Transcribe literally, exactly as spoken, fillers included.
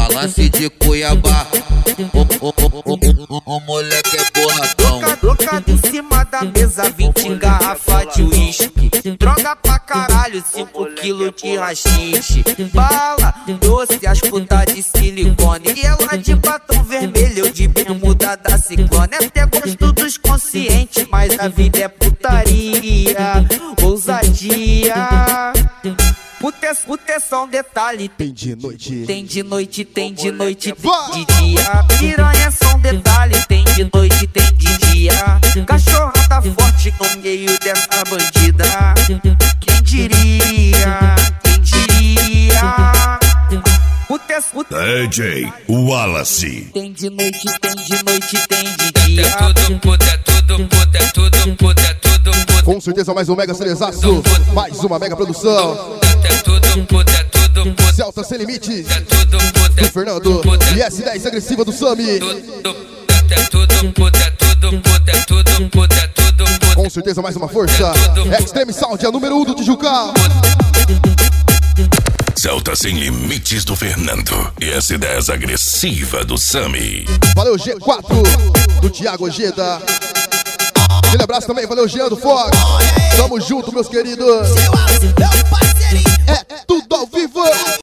lance de Cuiabá. O, o, o, o, o, o moleque é boladão. Colocado em cima da mesa, vinte garrafas de uísque. Droga pra caralho, cinco quilos de rachixe. Bala, doce, as putas de silicone. E ela de batom vermelho, eu de bermuda da Ciclone. Até gosto dos conscientes, mas a vida é putaria, ousadia. Puta é, puta é só um detalhe. Tem de noite, tem de noite, tem de noite, tem de dia. Piranha é só um detalhe. Tem de noite, tem de dia. Cachorra tá forte no meio dessa bandida. Quem diria, quem diria. Puta é, puta D J Wallace. Tem de noite, tem de noite, tem de dia. É tudo puta, é tudo puta, é tudo puta, é tudo puta. Com certeza mais um mega celezaço, mais uma mega produção. É tudo puta, é tudo puta. Celta Sem Limites, É tudo puta, do Fernando e S dez agressiva do Sami. é tudo puta, é tudo puta, é tudo puta, é tudo puta. Com certeza mais uma força. Extreme Sound, a número um do Tijuca. Celta Sem Limites do Fernando e S dez agressiva do Sami. Valeu G quatro do Thiago Ojeda. Aquele abraço também, valeu Jean do Fox. Tamo junto, meus queridos. É tudo ao vivo.